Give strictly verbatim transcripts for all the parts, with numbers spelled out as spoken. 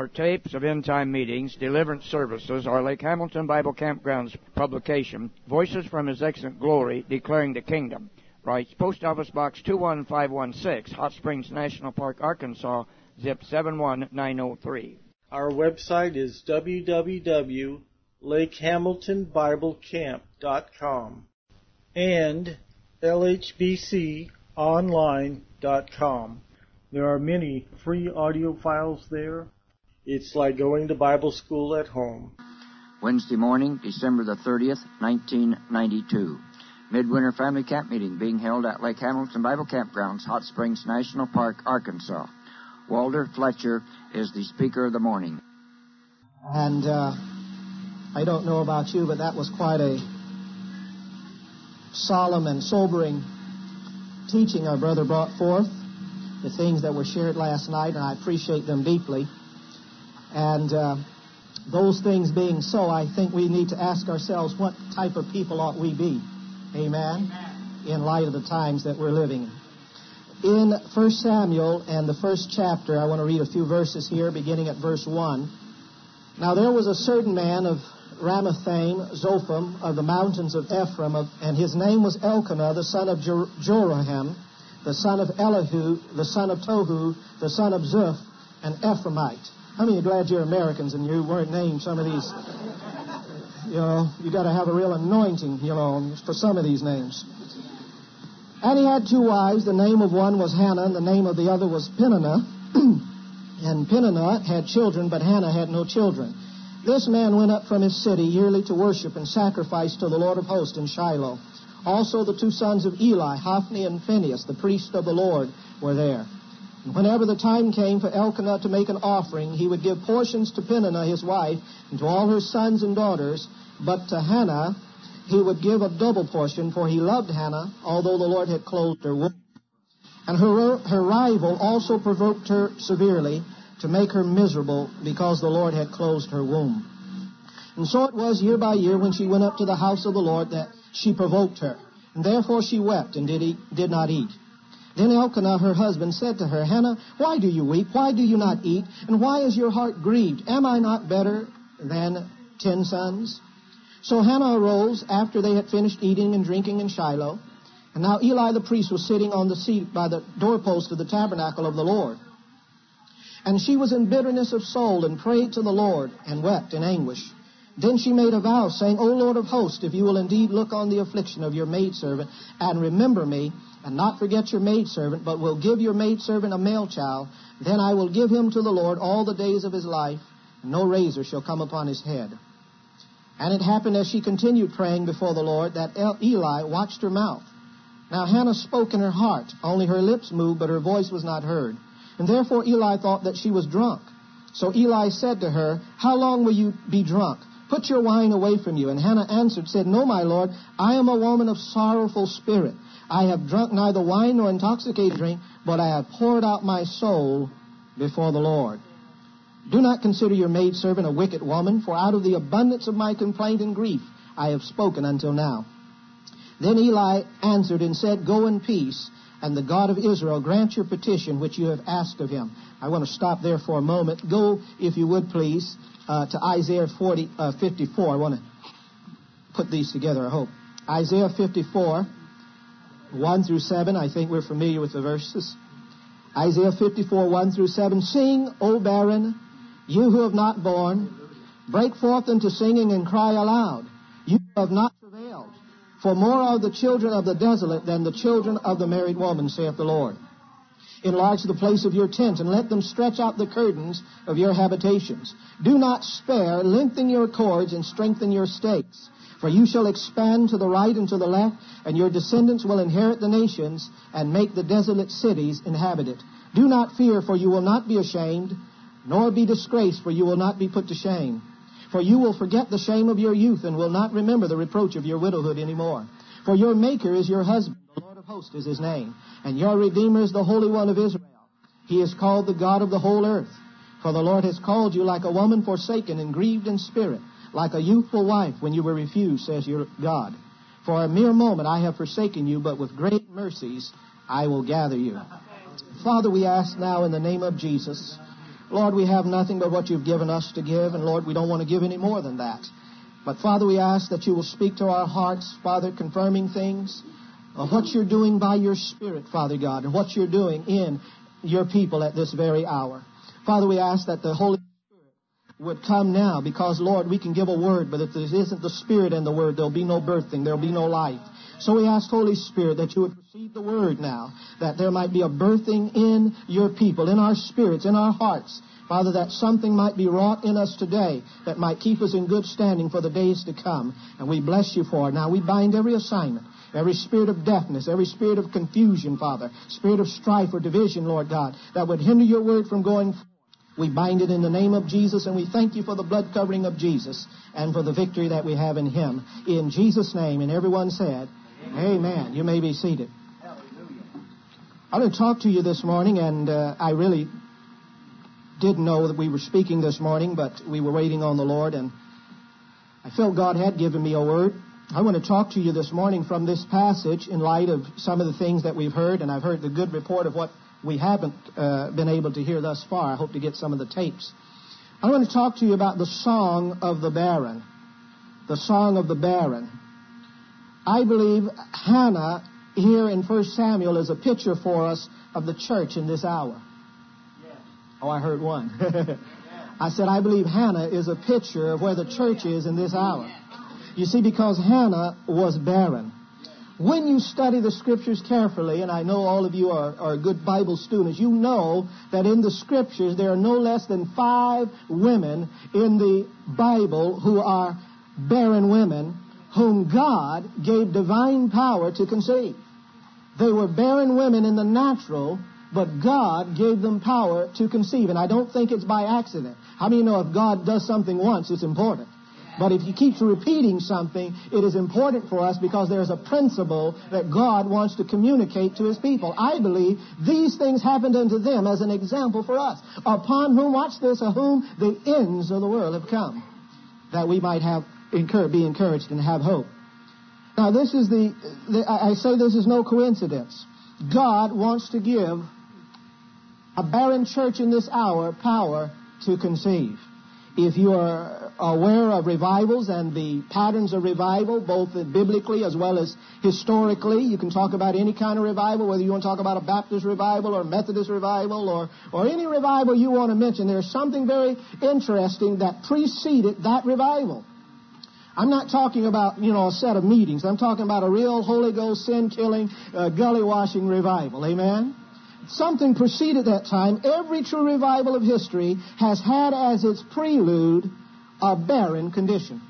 or tapes of end-time meetings, deliverance services, or Lake Hamilton Bible Campground's publication, Voices from His Excellent Glory, Declaring the Kingdom. Writes Post Office Box two one five one six, Hot Springs National Park, Arkansas, zip seven one nine oh three. Our website is w w w dot lake hamilton bible camp dot com and l h b c online dot com. There are many free audio files there. It's like going to Bible school at home. Wednesday morning, December the thirtieth, nineteen ninety-two. Midwinter Family Camp Meeting being held at Lake Hamilton Bible Campgrounds, Hot Springs National Park, Arkansas. Walter Fletcher is the speaker of the morning. And uh, I don't know about you, but that was quite a solemn and sobering teaching our brother brought forth, the things that were shared last night, and I appreciate them deeply. And uh, those things being so, I think we need to ask ourselves, what type of people ought we be? Amen? Amen. In light of the times that we're living in. In First Samuel and the first chapter, I want to read a few verses here, beginning at verse one. Now there was a certain man of Ramathaim, Zophim, of the mountains of Ephraim, of, and his name was Elkanah, the son of Jor- Joraham, the son of Elihu, the son of Tohu, the son of Zuph, an Ephraimite. How many are glad you're Americans and you weren't named some of these? You know, you got to have a real anointing, you know, for some of these names. And he had two wives. The name of one was Hannah, and the name of the other was Peninnah. And Peninnah had children, but Hannah had no children. This man went up from his city yearly to worship and sacrifice to the Lord of hosts in Shiloh. Also the two sons of Eli, Hophni and Phinehas, the priest of the Lord, were there. And whenever the time came for Elkanah to make an offering, he would give portions to Peninnah his wife and to all her sons and daughters, but to Hannah he would give a double portion, for he loved Hannah, although the Lord had closed her womb. And her, her rival also provoked her severely to make her miserable, because the Lord had closed her womb. And so it was year by year when she went up to the house of the Lord that she provoked her. And therefore she wept and did, eat, did not eat. Then Elkanah, her husband, said to her, Hannah, why do you weep? Why do you not eat? And why is your heart grieved? Am I not better than ten sons? So Hannah arose after they had finished eating and drinking in Shiloh. And now Eli the priest was sitting on the seat by the doorpost of the tabernacle of the Lord. And she was in bitterness of soul and prayed to the Lord and wept in anguish. Then she made a vow, saying, O Lord of hosts, if you will indeed look on the affliction of your maidservant and remember me, and not forget your maidservant, but will give your maidservant a male child, then I will give him to the Lord all the days of his life, and no razor shall come upon his head. And it happened as she continued praying before the Lord that Eli watched her mouth. Now Hannah spoke in her heart, only her lips moved, but her voice was not heard. And therefore Eli thought that she was drunk. So Eli said to her, How long will you be drunk? Put your wine away from you. And Hannah answered, said, No, my Lord, I am a woman of sorrowful spirit. I have drunk neither wine nor intoxicating drink, but I have poured out my soul before the Lord. Do not consider your maidservant a wicked woman, for out of the abundance of my complaint and grief I have spoken until now. Then Eli answered and said, Go in peace, and the God of Israel grant your petition which you have asked of him. I want to stop there for a moment. Go, if you would please, uh, to Isaiah forty, uh, fifty-four. I want to put these together, I hope. Isaiah fifty-four, one through seven. I think we're familiar with the verses. Isaiah fifty-four, one through seven. Sing, O barren, you who have not borne. Break forth into singing and cry aloud. You who have not travailed. For more are the children of the desolate than the children of the married woman, saith the Lord. Enlarge the place of your tents, and let them stretch out the curtains of your habitations. Do not spare, lengthen your cords, and strengthen your stakes. For you shall expand to the right and to the left, and your descendants will inherit the nations, and make the desolate cities inhabited. Do not fear, for you will not be ashamed, nor be disgraced, for you will not be put to shame. For you will forget the shame of your youth, and will not remember the reproach of your widowhood any more. For your Maker is your husband, the Lord of hosts is his name, and your Redeemer is the Holy One of Israel. He is called the God of the whole earth. For the Lord has called you like a woman forsaken and grieved in spirit, like a youthful wife when you were refused, says your God. For a mere moment I have forsaken you, but with great mercies I will gather you. Father, we ask now in the name of Jesus, Lord, we have nothing but what you've given us to give, and Lord, we don't want to give any more than that. But Father, we ask that you will speak to our hearts, Father, confirming things, uh, what you're doing by your Spirit, Father God, and what you're doing in your people at this very hour. Father, we ask that the Holy Spirit would come now, because, Lord, we can give a word, but if there isn't the Spirit in the word, there'll be no birthing, there'll be no life. So we ask, Holy Spirit, that you would receive the word now, that there might be a birthing in your people, in our spirits, in our hearts. Father, that something might be wrought in us today that might keep us in good standing for the days to come. And we bless you for it. Now we bind every assignment, every spirit of deafness, every spirit of confusion, Father, spirit of strife or division, Lord God, that would hinder your word from going forth. We bind it in the name of Jesus, and we thank you for the blood covering of Jesus and for the victory that we have in him. In Jesus' name, and everyone said, Amen. Amen. You may be seated. Hallelujah. I'm going to talk to you this morning, and uh, I really didn't know that we were speaking this morning, but we were waiting on the Lord, and I felt God had given me a word. I want to talk to you this morning from this passage in light of some of the things that we've heard, and I've heard the good report of what we haven't uh, been able to hear thus far. I hope to get some of the tapes. I want to talk to you about the Song of the Barren. The Song of the Barren. I believe Hannah here in First Samuel is a picture for us of the church in this hour. Oh, I heard one. I said, I believe Hannah is a picture of where the church is in this hour. You see, because Hannah was barren. When you study the Scriptures carefully, and I know all of you are, are good Bible students, you know that in the Scriptures there are no less than five women in the Bible who are barren women whom God gave divine power to conceive. They were barren women in the natural, but God gave them power to conceive. And I don't think it's by accident. How many know if God does something once, it's important? But if he keeps repeating something, it is important for us because there's a principle that God wants to communicate to his people. I believe these things happened unto them as an example for us, upon whom, watch this, of whom the ends of the world have come, that we might have be encouraged and have hope. Now, this is the, the I say this is no coincidence. God wants to give a barren church in this hour power to conceive. If you are aware of revivals and the patterns of revival, both biblically as well as historically, you can talk about any kind of revival, whether you want to talk about a Baptist revival or Methodist revival or, or any revival you want to mention. There's something very interesting that preceded that revival. I'm not talking about, you know, a set of meetings. I'm talking about a real Holy Ghost, sin-killing, uh, gully-washing revival. Amen? Something preceded that time. Every true revival of history has had as its prelude a barren condition.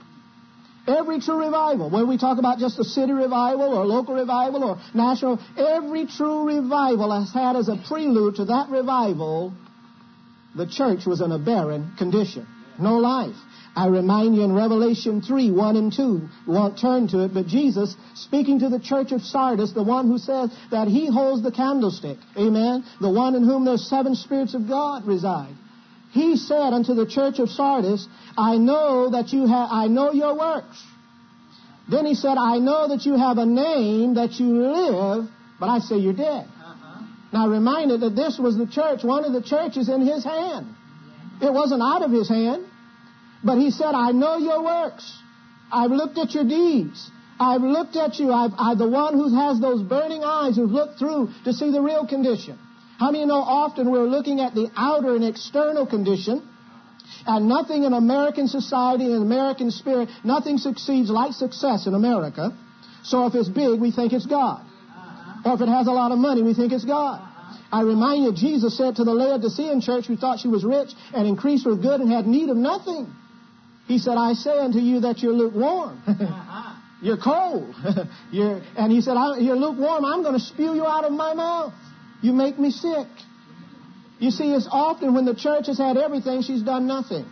Every true revival, whether we talk about just a city revival or local revival or national, every true revival has had as a prelude to that revival, the church was in a barren condition. No life. I remind you in Revelation three, one and two, we won't turn to it, but Jesus, speaking to the church of Sardis, the one who says that he holds the candlestick, amen, the one in whom the seven spirits of God reside. He said unto the church of Sardis, I know that you have, I know your works. Then he said, I know that you have a name, that you live, but I say you're dead. Uh-huh. Now reminded that this was the church, one of the churches in his hand. It wasn't out of his hand. But he said, I know your works. I've looked at your deeds. I've looked at you. I've, I'm the one who has those burning eyes who've looked through to see the real condition. How many know often we're looking at the outer and external condition, and nothing in American society and American spirit, nothing succeeds like success in America. So if it's big, we think it's God. Or if it has a lot of money, we think it's God. I remind you, Jesus said to the Laodicean church who thought she was rich and increased with good and had need of nothing. He said, I say unto you that you're lukewarm. You're cold. you're, and he said, I, you're lukewarm. I'm going to spew you out of my mouth. You make me sick. You see, it's often when the church has had everything, she's done nothing.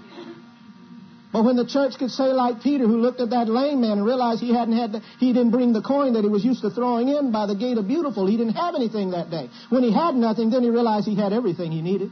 But when the church could say like Peter, who looked at that lame man and realized he hadn't had, the, he didn't bring the coin that he was used to throwing in by the gate of Beautiful. He didn't have anything that day. When he had nothing, then he realized he had everything he needed.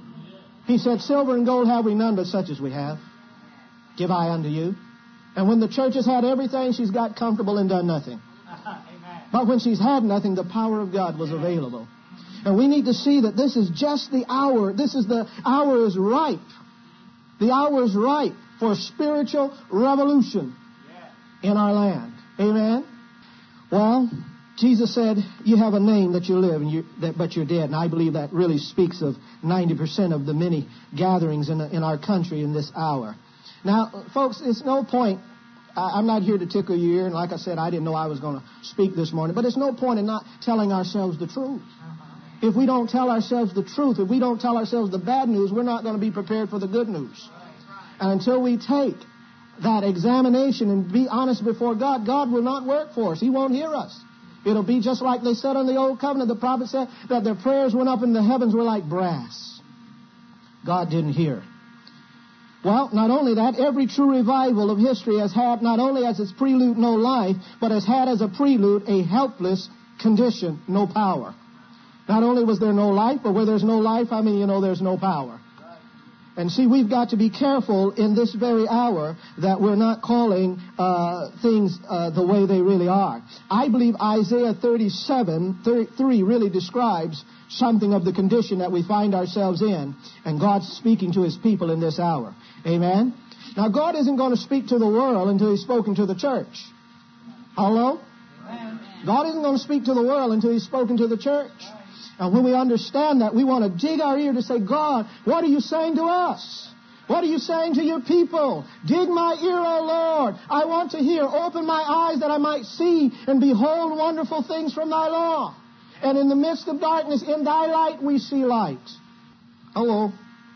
He said, silver and gold have we none, but such as we have. Give I unto you. And when the church has had everything, she's got comfortable and done nothing. But when she's had nothing, the power of God was available. And we need to see that this is just the hour. This is the hour is ripe. The hour is ripe for spiritual revolution in our land. Amen? Well, Jesus said, you have a name that you live, and you, that, but you're dead. And I believe that really speaks of ninety percent of the many gatherings in, in our country in this hour. Now, folks, it's no point. I, I'm not here to tickle your ear. And like I said, I didn't know I was going to speak this morning. But it's no point in not telling ourselves the truth. If we don't tell ourselves the truth, if we don't tell ourselves the bad news, we're not going to be prepared for the good news. And until we take that examination and be honest before God, God will not work for us. He won't hear us. It'll be just like they said on the Old Covenant. The prophet said that their prayers went up in the heavens were like brass. God didn't hear. Well, not only that, every true revival of history has had not only as its prelude no life, but has had as a prelude a helpless condition, no power. Not only was there no life, but where there's no life, I mean, you know, there's no power. And see, we've got to be careful in this very hour that we're not calling uh, things uh, the way they really are. I believe Isaiah thirty-seven, thirty-three really describes something of the condition that we find ourselves in, and God's speaking to His people in this hour. Amen? Now, God isn't going to speak to the world until He's spoken to the church. Hello? God isn't going to speak to the world until He's spoken to the church. And when we understand that, we want to dig our ear to say, God, what are you saying to us? What are you saying to your people? Dig my ear, O Lord. I want to hear. Open my eyes that I might see and behold wonderful things from thy law. And in the midst of darkness, in thy light, we see light. Hello.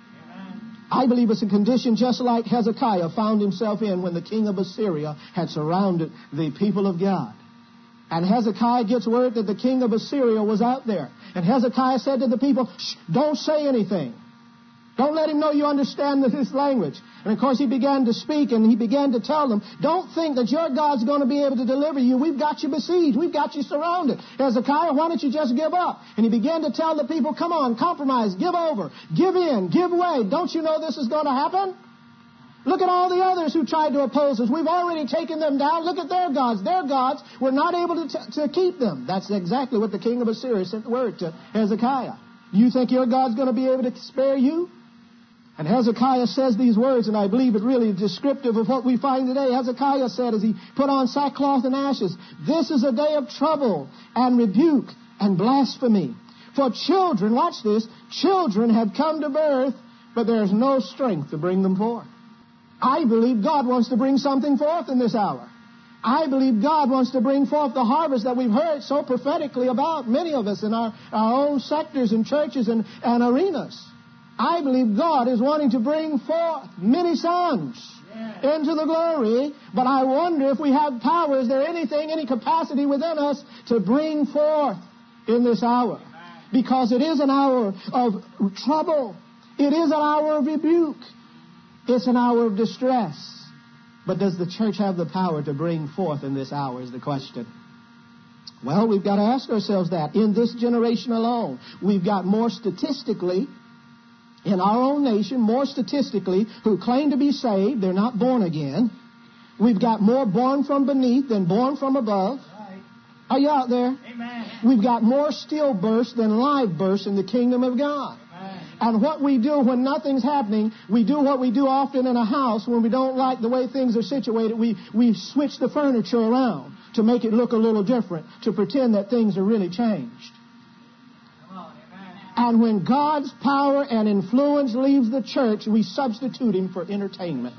I believe it's a condition just like Hezekiah found himself in when the king of Assyria had surrounded the people of God. And Hezekiah gets word that the king of Assyria was out there. And Hezekiah said to the people, shh, don't say anything. Don't let him know you understand this language. And of course he began to speak and he began to tell them, don't think that your God's going to be able to deliver you. We've got you besieged. We've got you surrounded. Hezekiah, why don't you just give up? And he began to tell the people, come on, compromise, give over, give in, give way. Don't you know this is going to happen? Look at all the others who tried to oppose us. We've already taken them down. Look at their gods. Their gods were not able to, t- to keep them. That's exactly what the king of Assyria sent the word to Hezekiah. You think your God's going to be able to spare you? And Hezekiah says these words, and I believe it really is descriptive of what we find today. Hezekiah said as he put on sackcloth and ashes, this is a day of trouble and rebuke and blasphemy. For children, watch this, children have come to birth, but there is no strength to bring them forth. I believe God wants to bring something forth in this hour. I believe God wants to bring forth the harvest that we've heard so prophetically about, many of us in our, our own sectors and churches and, and arenas. I believe God is wanting to bring forth many sons yeah. into the glory, but I wonder if we have power. Is there anything, any capacity within us to bring forth in this hour? Because it is an hour of trouble. It is an hour of rebuke. It's an hour of distress. But does the church have the power to bring forth in this hour is the question. Well, we've got to ask ourselves that. In this generation alone, we've got more statistically, in our own nation, more statistically, who claim to be saved. They're not born again. We've got more born from beneath than born from above. Are you out there? Amen. We've got more stillbirths than live births in the kingdom of God. And what we do when nothing's happening, we do what we do often in a house when we don't like the way things are situated. We, we switch the furniture around to make it look a little different, to pretend that things are really changed. And when God's power and influence leaves the church, we substitute Him for entertainment.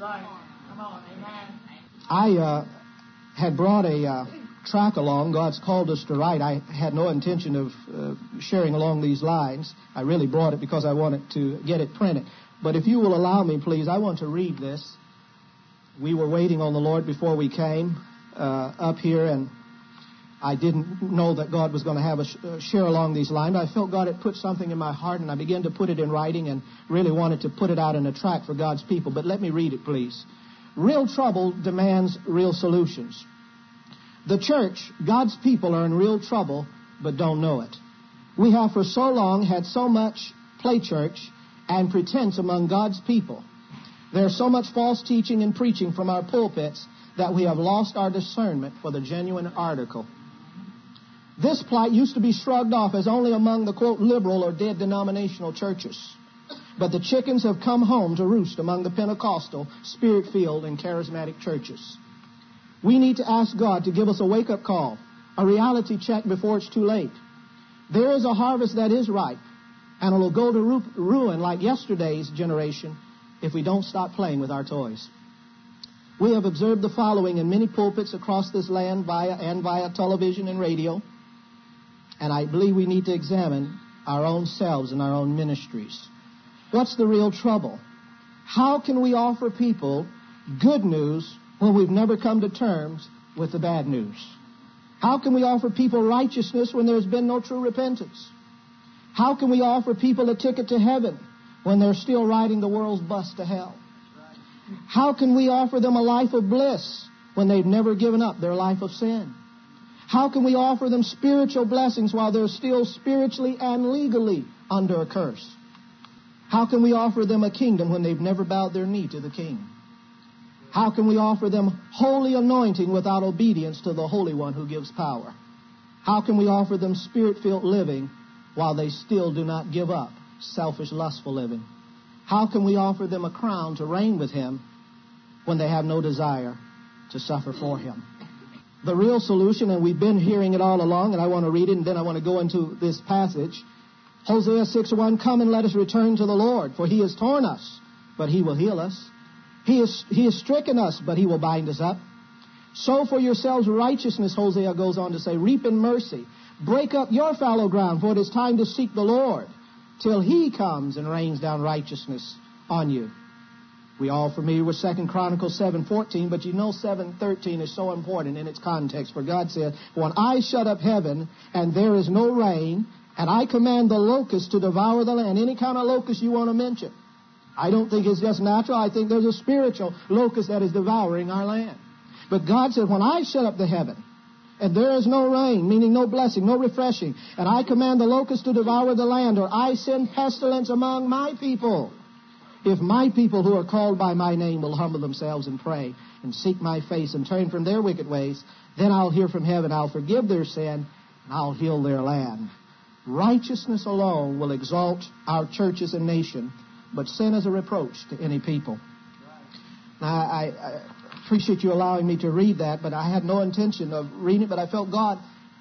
I uh, had brought a uh, track along. God's called us to write. I had no intention of uh, sharing along these lines. I really brought it because I wanted to get it printed. But if you will allow me, please, I want to read this. We were waiting on the Lord before we came uh, up here, and I didn't know that God was going to have us uh, share along these lines. I felt God had put something in my heart, and I began to put it in writing and really wanted to put it out in a tract for God's people. But let me read it, please. Real trouble demands real solutions. The church, God's people, are in real trouble, but don't know it. We have for so long had so much play church and pretense among God's people. There's so much false teaching and preaching from our pulpits that we have lost our discernment for the genuine article. This plight used to be shrugged off as only among the, quote, liberal or dead denominational churches. But the chickens have come home to roost among the Pentecostal, Spirit-filled, and charismatic churches. We need to ask God to give us a wake-up call, a reality check before it's too late. There is a harvest that is ripe, and it will go to ru- ruin like yesterday's generation if we don't stop playing with our toys. We have observed the following in many pulpits across this land via and via television and radio, and I believe we need to examine our own selves and our own ministries. What's the real trouble? How can we offer people good news when we've never come to terms with the bad news? How can we offer people righteousness when there's been no true repentance? How can we offer people a ticket to heaven when they're still riding the world's bus to hell? How can we offer them a life of bliss when they've never given up their life of sin? How can we offer them spiritual blessings while they're still spiritually and legally under a curse? How can we offer them a kingdom when they've never bowed their knee to the King? How can we offer them holy anointing without obedience to the Holy One who gives power? How can we offer them spirit-filled living while they still do not give up selfish, lustful living? How can we offer them a crown to reign with Him when they have no desire to suffer for Him? The real solution, and we've been hearing it all along, and I want to read it, and then I want to go into this passage. Hosea six one, come and let us return to the Lord, for He has torn us, but He will heal us. He is, he has stricken us, but He will bind us up. Sow for yourselves righteousness, Hosea goes on to say, reap in mercy. Break up your fallow ground, for it is time to seek the Lord, till He comes and rains down righteousness on you. We all familiar with Second Chronicles seven fourteen, but you know seven thirteen is so important in its context, for God said, when I shut up heaven and there is no rain, and I command the locust to devour the land. Any kind of locust you want to mention. I don't think it's just natural. I think there's a spiritual locust that is devouring our land. But God said, when I shut up the heaven, and there is no rain, meaning no blessing, no refreshing, and I command the locust to devour the land, or I send pestilence among my people, if my people who are called by my name will humble themselves and pray and seek my face and turn from their wicked ways, then I'll hear from heaven, I'll forgive their sin, and I'll heal their land. Righteousness alone will exalt our churches and nation, but sin is a reproach to any people. Now, I, I appreciate you allowing me to read that, but I had no intention of reading it, but I felt God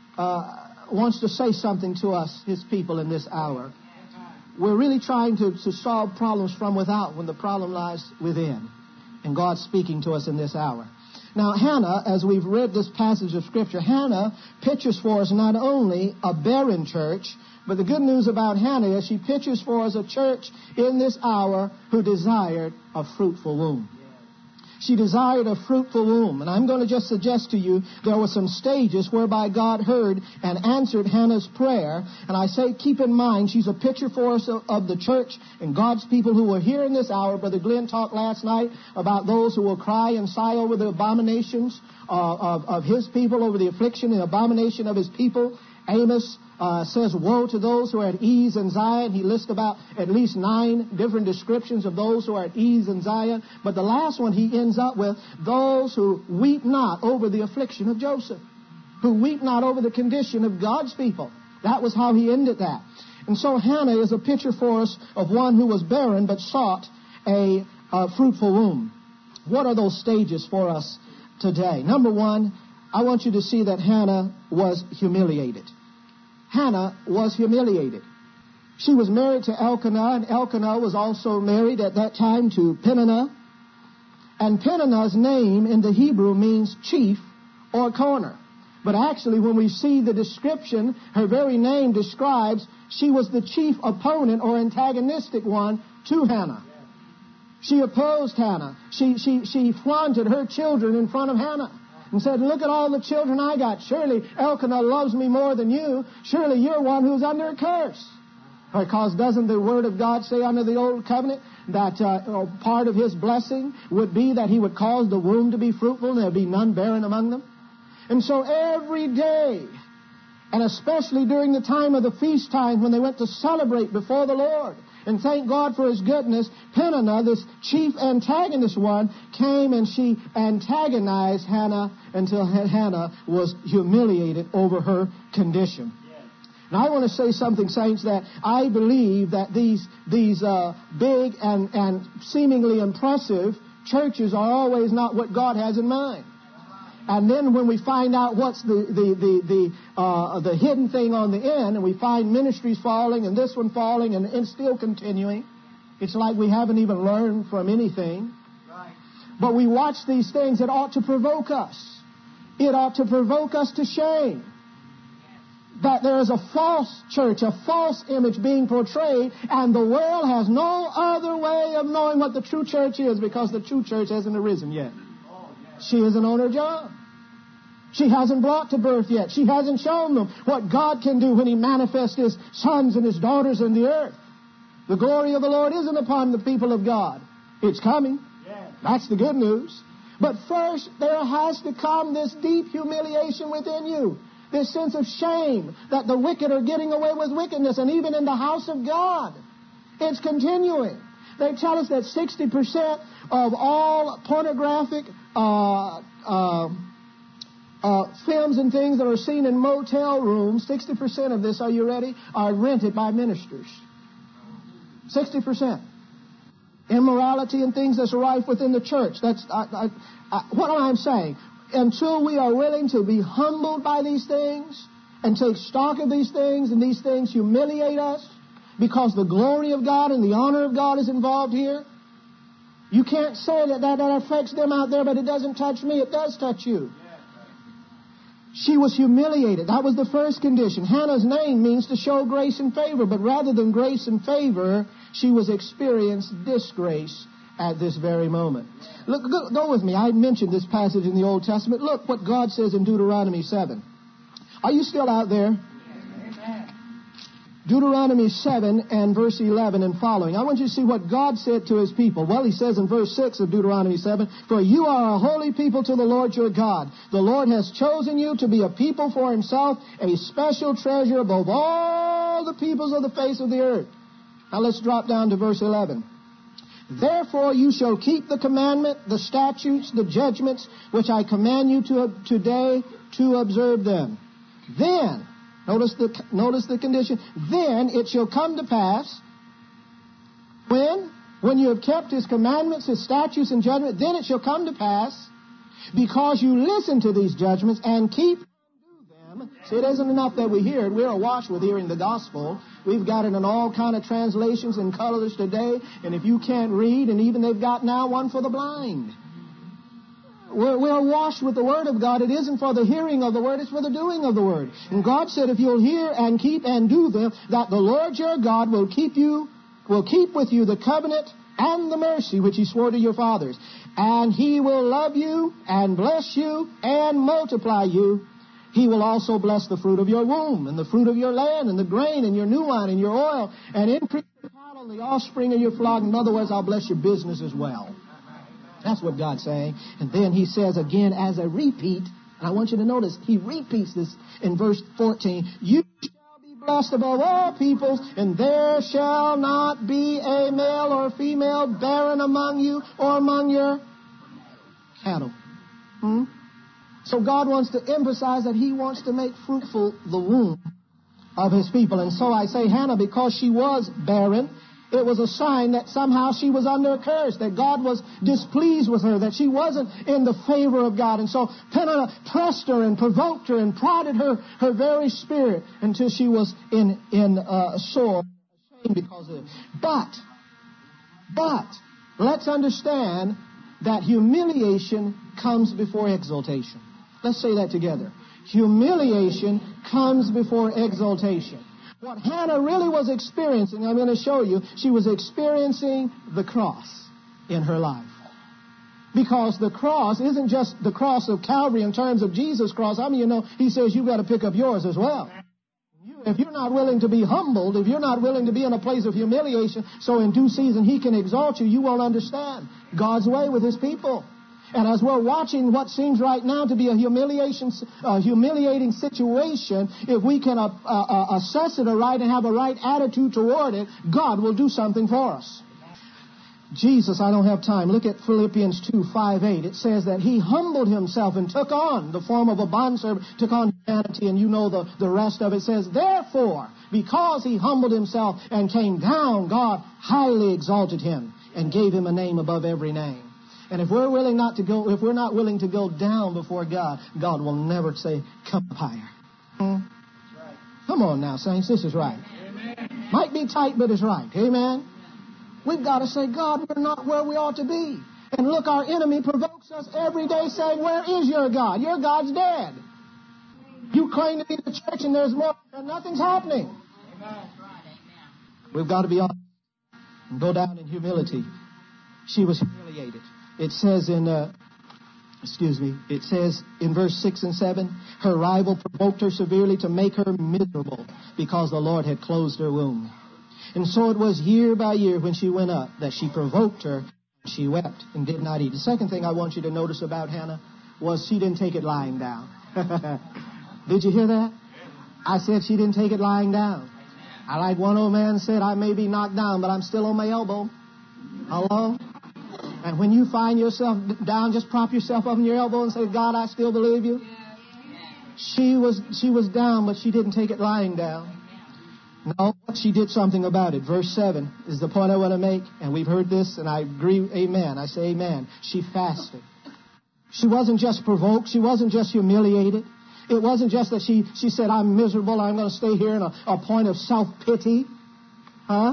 uh, wants to say something to us, His people, in this hour. We're really trying to, to solve problems from without when the problem lies within, and God's speaking to us in this hour. Now, Hannah, as we've read this passage of Scripture, Hannah pictures for us not only a barren church, but the good news about Hannah is she pictures for us a church in this hour who desired a fruitful womb. She desired a fruitful womb. And I'm going to just suggest to you there were some stages whereby God heard and answered Hannah's prayer. And I say, keep in mind, she's a picture for us of, of the church and God's people who were here in this hour. Brother Glenn talked last night about those who will cry and sigh over the abominations uh, of, of His people, over the affliction and abomination of His people. Amos uh, says, woe to those who are at ease in Zion. He lists about at least nine different descriptions of those who are at ease in Zion. But the last one he ends up with, those who weep not over the affliction of Joseph, who weep not over the condition of God's people. That was how he ended that. And so Hannah is a picture for us of one who was barren but sought a, a fruitful womb. What are those stages for us today? Number one, I want you to see that Hannah was humiliated. Hannah was humiliated. She was married to Elkanah, and Elkanah was also married at that time to Peninnah. And Peninnah's name in the Hebrew means chief or corner. But actually, when we see the description, her very name describes she was the chief opponent or antagonistic one to Hannah. She opposed Hannah. She, she, she flaunted her children in front of Hannah and said, look at all the children I got. Surely Elkanah loves me more than you. Surely you're one who's under a curse. Because doesn't the Word of God say under the Old Covenant that uh, part of His blessing would be that He would cause the womb to be fruitful and there would be none barren among them? And so every day, and especially during the time of the feast time when they went to celebrate before the Lord, And thank God for His goodness, Peninnah, this chief antagonist one, came and she antagonized Hannah until Hannah was humiliated over her condition. Now, I want to say something, saints, that I believe that these these uh, big and, and seemingly impressive churches are always not what God has in mind. And then when we find out what's the the the the, uh, the hidden thing on the end, and we find ministries falling and this one falling and, and still continuing, it's like we haven't even learned from anything. Right. But we watch these things. It ought to provoke us. It ought to provoke us to shame. That there is a false church, a false image being portrayed, and the world has no other way of knowing what the true church is because the true church hasn't arisen yet. She isn't on her job. She hasn't brought to birth yet. She hasn't shown them what God can do when He manifests His sons and His daughters in the earth. The glory of the Lord isn't upon the people of God. It's coming. That's the good news. But first, there has to come this deep humiliation within you. This sense of shame that the wicked are getting away with wickedness, and even in the house of God. It's continuing. They tell us that sixty percent of all pornographic uh, uh, uh, films and things that are seen in motel rooms, sixty percent of this, are you ready, are rented by ministers. sixty percent. Immorality and things that's rife within the church. That's I, I, I, what am I saying? Until we are willing to be humbled by these things and take stock of these things, and these things humiliate us because the glory of God and the honor of God is involved here, you can't say that that, that affects them out there, but it doesn't touch me. It does touch you. She was humiliated. That was the first condition. Hannah's name means to show grace and favor, but rather than grace and favor, she was experienced disgrace at this very moment. Look, go, go with me. I mentioned this passage in the Old Testament. Look what God says in Deuteronomy seven. Are you still out there? Amen. Deuteronomy seven and verse eleven and following. I want you to see what God said to His people. Well, He says in verse six of Deuteronomy seven, "For you are a holy people to the Lord your God. The Lord has chosen you to be a people for Himself, a special treasure above all the peoples of the face of the earth." Now let's drop down to verse eleven. "Therefore you shall keep the commandment, the statutes, the judgments, which I command you to, today to observe them. Then," notice the, notice the condition, "then it shall come to pass," when? When you have kept His commandments, His statutes, and judgments, "then it shall come to pass, because you listen to these judgments and keep and do them." See, it isn't enough that we hear it. We're awash with hearing the gospel. We've got it in all kind of translations and colors today. And if you can't read, and even they've got now one for the blind. We're, we're awash with the Word of God. It isn't for the hearing of the Word, it's for the doing of the Word. And God said, if you'll hear and keep and do them, that the Lord your God will keep you, will keep with you the covenant and the mercy which He swore to your fathers. And He will love you and bless you and multiply you. He will also bless the fruit of your womb, and the fruit of your land, and the grain, and your new wine, and your oil, and increase your cattle, and the offspring of your flock. In other words, I'll bless your business as well. That's what God's saying. And then He says again as a repeat, and I want you to notice, He repeats this in verse fourteen, "You shall be blessed above all peoples, and there shall not be a male or female barren among you or among your cattle." Hmm? So God wants to emphasize that He wants to make fruitful the womb of His people. And so I say Hannah, because she was barren, it was a sign that somehow she was under a curse, that God was displeased with her, that she wasn't in the favor of God. And so Peninnah pressed her and provoked her and prodded her, her very spirit until she was in, in uh, sore shame because of it. But, but, let's understand that humiliation comes before exaltation. Let's say that together. Humiliation comes before exaltation. What Hannah really was experiencing, I'm going to show you, she was experiencing the cross in her life. Because the cross isn't just the cross of Calvary in terms of Jesus' cross. I mean, you know, He says you've got to pick up yours as well. If you're not willing to be humbled, if you're not willing to be in a place of humiliation, so in due season He can exalt you, you won't understand God's way with His people. And as we're watching what seems right now to be a humiliation, uh, humiliating situation, if we can uh, uh, assess it aright and have a right attitude toward it, God will do something for us. Jesus, I don't have time. Look at Philippians two, five, eight. It says that He humbled Himself and took on the form of a bondservant, took on humanity, and you know the, the rest of it. It says, therefore, because He humbled Himself and came down, God highly exalted Him and gave Him a name above every name. And if we're willing not to go, if we're not willing to go down before God, God will never say, come up higher. Hmm? Right. Come on now, saints, this is right. Amen. Might be tight, but it's right. Amen. We've got to say, God, we're not where we ought to be. And look, our enemy provokes us every day saying, where is your God? Your God's dead. You claim to be the church and there's more, and nothing's happening. Amen. We've got to be honest and go down in humility. She was humiliated. It says in, uh, excuse me, it says in verse six and seven, her rival provoked her severely to make her miserable because the Lord had closed her womb. And so it was year by year when she went up that she provoked her. She wept and did not eat. The second thing I want you to notice about Hannah was she didn't take it lying down. Did you hear that? I said she didn't take it lying down. I like one old man said, I may be knocked down, but I'm still on my elbow. Hello? And when you find yourself down, just prop yourself up on your elbow and say, God, I still believe you. She was, she was down, but she didn't take it lying down. No, she did something about it. Verse seven is the point I want to make. And we've heard this, and I agree, amen. I say amen. She fasted. She wasn't just provoked. She wasn't just humiliated. It wasn't just that she, she said, I'm miserable. I'm going to stay here in a, a point of self-pity. Huh?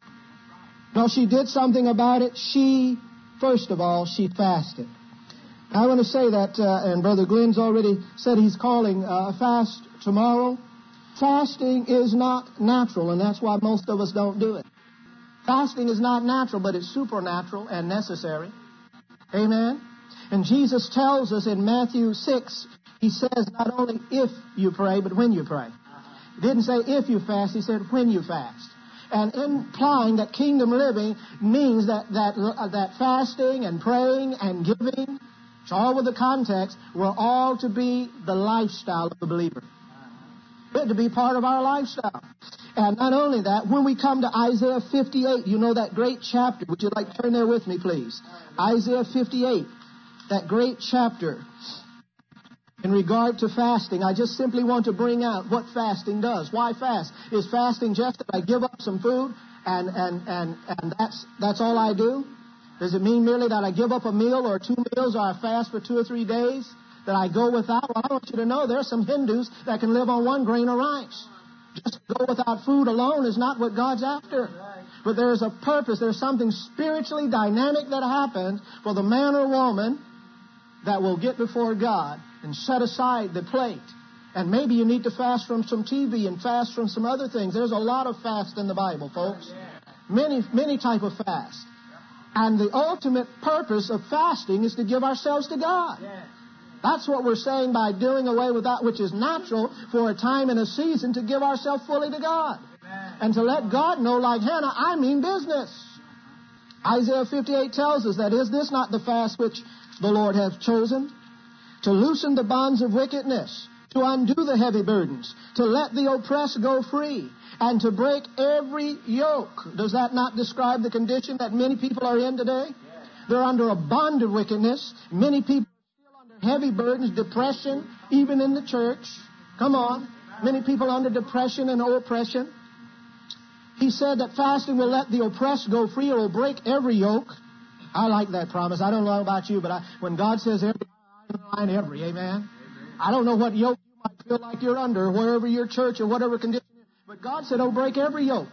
No, she did something about it. She, first of all, she fasted. I want to say that, uh, and Brother Glenn's already said he's calling uh, a fast tomorrow. Fasting is not natural, and that's why most of us don't do it. Fasting is not natural, but it's supernatural and necessary. Amen? And Jesus tells us in Matthew six, He says not only if you pray, but when you pray. He didn't say if you fast, He said when you fast. And implying that kingdom living means that, that, uh, that fasting and praying and giving, it's all with the context, we're all to be the lifestyle of the believer. To be part of our lifestyle. And not only that, when we come to Isaiah fifty-eight, you know that great chapter. Would you like to turn there with me, please? Isaiah fifty-eight, that great chapter. In regard to fasting, I just simply want to bring out what fasting does. Why fast? Is fasting just that I give up some food and, and, and, and that's, that's all I do? Does it mean merely that I give up a meal or two meals or I fast for two or three days? That I go without? Well, I want you to know there's some Hindus that can live on one grain of rice. Just to go without food alone is not what God's after. But there's a purpose. There's something spiritually dynamic that happens for the man or woman that will get before God and set aside the plate. And maybe you need to fast from some T V and fast from some other things. There's a lot of fast in the Bible, folks. Many, many type of fast. And the ultimate purpose of fasting is to give ourselves to God. That's what we're saying by doing away with that which is natural for a time and a season to give ourselves fully to God. Amen. And to let God know, like Hannah, I mean business. Isaiah fifty-eight tells us that is this not the fast which the Lord hath chosen? To loosen the bonds of wickedness, to undo the heavy burdens, to let the oppressed go free, and to break every yoke. Does that not describe the condition that many people are in today? Yeah. They're under a bond of wickedness. Many people heavy burdens, depression, even in the church. Come on. Many people under depression and oppression. He said that fasting will let the oppressed go free. It will break every yoke. I like that promise. I don't know about you, but I, when God says every, I line every. Amen? Amen. I don't know what yoke you might feel like you're under, wherever your church or whatever condition is. But God said, oh, break every yoke.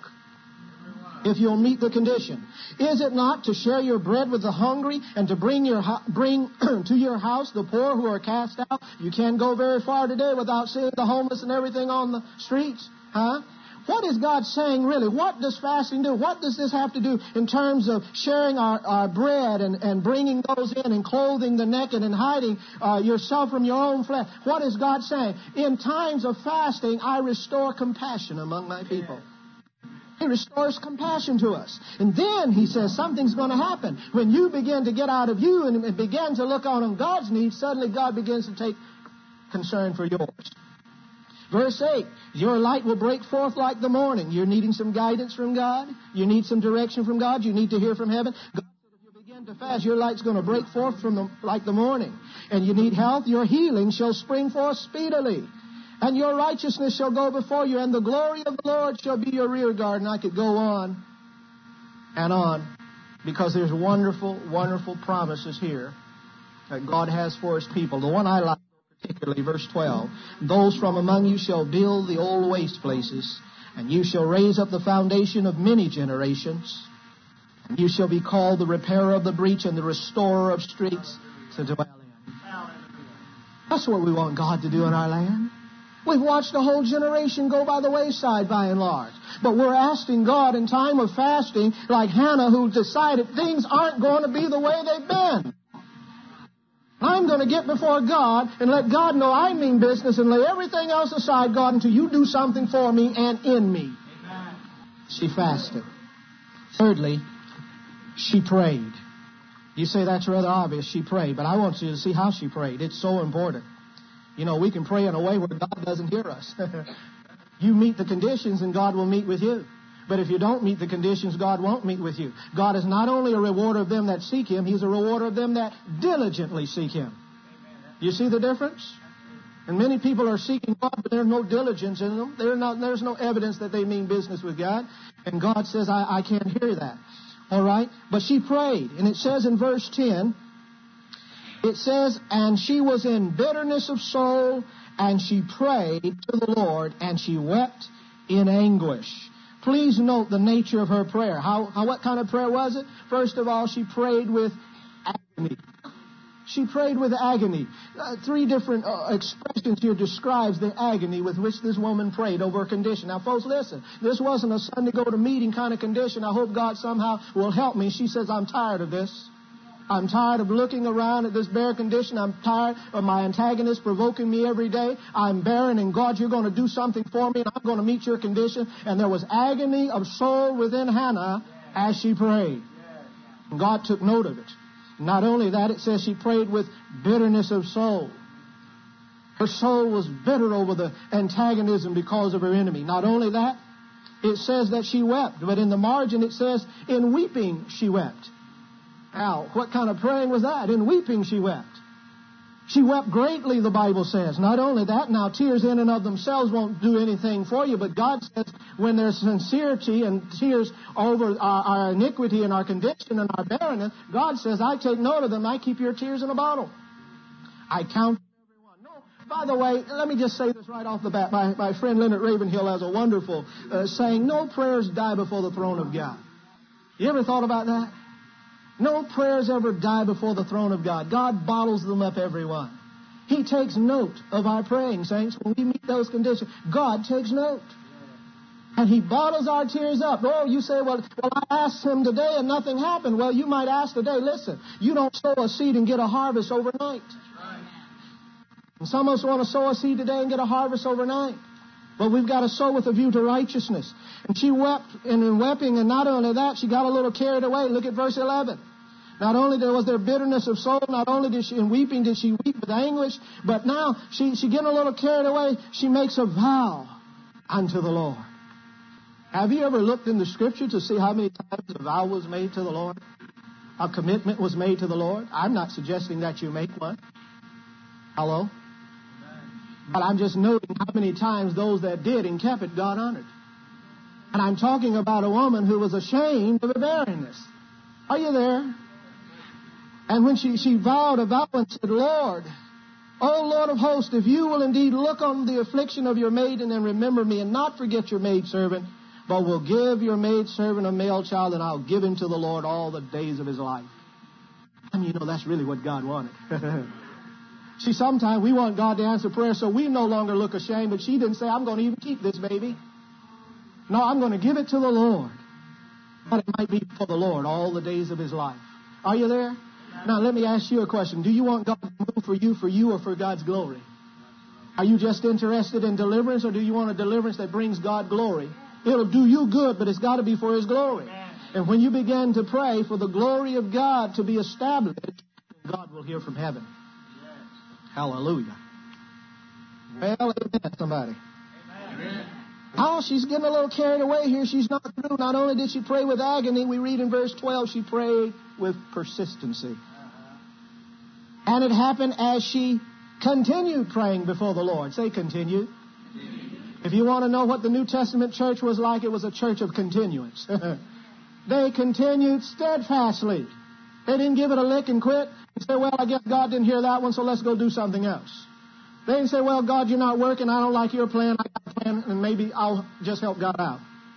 If you'll meet the condition. Is it not to share your bread with the hungry and to bring your bring to your house the poor who are cast out? You can't go very far today without seeing the homeless and everything on the streets. Huh? What is God saying really? What does fasting do? What does this have to do in terms of sharing our, our bread and, and bringing those in and clothing the naked and hiding uh, yourself from your own flesh? What is God saying? In times of fasting, I restore compassion among my people. He restores compassion to us. And then he says something's going to happen. When you begin to get out of you and begin to look on God's needs, suddenly God begins to take concern for yours. Verse eight, your light will break forth like the morning. You're needing some guidance from God. You need some direction from God. You need to hear from heaven. God said if you begin to fast, your light's going to break forth from the, like the morning. And you need health. Your healing shall spring forth speedily. And your righteousness shall go before you, and the glory of the Lord shall be your rear guard. And I could go on and on, because there's wonderful, wonderful promises here that God has for His people. The one I like particularly, verse twelve, those from among you shall build the old waste places, and you shall raise up the foundation of many generations, and you shall be called the repairer of the breach and the restorer of streets to dwell in. That's what we want God to do in our land. We've watched a whole generation go by the wayside by and large. But we're asking God in time of fasting, like Hannah, who decided things aren't going to be the way they've been. I'm going to get before God and let God know I mean business and lay everything else aside, God, until you do something for me and in me. Amen. She fasted. Thirdly, she prayed. You say that's rather obvious, she prayed, but I want you to see how she prayed. It's so important. You know, we can pray in a way where God doesn't hear us. You meet the conditions and God will meet with you. But if you don't meet the conditions, God won't meet with you. God is not only a rewarder of them that seek Him, He's a rewarder of them that diligently seek Him. You see the difference? And many people are seeking God, but there's no diligence in them. There's, not, there's no evidence that they mean business with God. And God says, I, I can't hear that. All right? But she prayed. And it says in verse ten, it says, and she was in bitterness of soul, and she prayed to the Lord, and she wept in anguish. Please note the nature of her prayer. How, how what kind of prayer was it? First of all, she prayed with agony. She prayed with agony. Uh, three different uh, expressions here describes the agony with which this woman prayed over her condition. Now, folks, listen. This wasn't a Sunday go to meeting kind of condition. I hope God somehow will help me. She says, I'm tired of this. I'm tired of looking around at this bare condition. I'm tired of my antagonist provoking me every day. I'm barren, and God, you're going to do something for me, and I'm going to meet your condition. And there was agony of soul within Hannah as she prayed. And God took note of it. Not only that, it says she prayed with bitterness of soul. Her soul was bitter over the antagonism because of her enemy. Not only that, it says that she wept. But in the margin, it says, in weeping she wept. Now, what kind of praying was that? In weeping she wept. She wept greatly, the Bible says. Not only that, now tears in and of themselves won't do anything for you, but God says when there's sincerity and tears over our, our iniquity and our condition and our barrenness, God says, I take note of them. I keep your tears in a bottle. I count everyone. No, by the way, let me just say this right off the bat. My, my friend Leonard Ravenhill has a wonderful uh, saying, no prayers die before the throne of God. You ever thought about that? No prayers ever die before the throne of God. God bottles them up, every one. He takes note of our praying, saints. When we meet those conditions, God takes note. And He bottles our tears up. Oh, you say, well, well, I asked Him today and nothing happened. Well, you might ask today. Listen, you don't sow a seed and get a harvest overnight. And some of us want to sow a seed today and get a harvest overnight. But we've got to sow with a view to righteousness. And she wept, and in weeping, and not only that, she got a little carried away. Look at verse eleven. Not only was there bitterness of soul, not only did she, in weeping did she weep with anguish, but now she, she getting a little carried away. She makes a vow unto the Lord. Have you ever looked in the Scripture to see how many times a vow was made to the Lord? A commitment was made to the Lord? I'm not suggesting that you make one. Hello? But I'm just noting how many times those that did and kept it, God honored. And I'm talking about a woman who was ashamed of her barrenness. Are you there? And when she, she vowed a vow and said, Lord, O Lord of hosts, if you will indeed look on the affliction of your maiden and remember me and not forget your maidservant, but will give your maidservant a male child, and I'll give him to the Lord all the days of his life. I mean, you know, that's really what God wanted. See, sometimes we want God to answer prayer so we no longer look ashamed, but she didn't say, I'm going to even keep this baby. No, I'm going to give it to the Lord. But it might be for the Lord all the days of his life. Are you there? Now, let me ask you a question. Do you want God to move for you, for you, or for God's glory? Are you just interested in deliverance, or do you want a deliverance that brings God glory It'll do you good, but it's got to be for His glory. And when you begin to pray for the glory of God to be established, God will hear from heaven. Hallelujah. Well, amen, somebody. Amen. Oh, she's getting a little carried away here. She's not through. Not only did she pray with agony, we read in verse twelve, she prayed with persistency. And it happened as she continued praying before the Lord. Say continued. If you want to know what the New Testament church was like, it was a church of continuance. They continued steadfastly. They didn't give it a lick and quit and say, well, I guess God didn't hear that one, so let's go do something else. They didn't say, well, God, you're not working. I don't like your plan. I got a plan, and maybe I'll just help God out.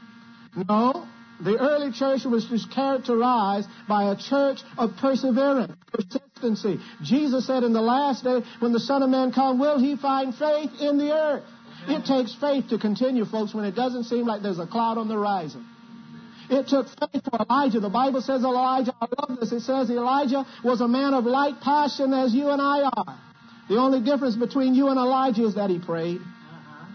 No, the early church was just characterized by a church of perseverance, persistency. Jesus said in the last day, when the Son of Man come, will He find faith in the earth? It takes faith to continue, folks, when it doesn't seem like there's a cloud on the horizon. It took faith for Elijah. The Bible says Elijah, I love this, it says Elijah was a man of like passion as you and I are. The only difference between you and Elijah is that he prayed. Uh-huh.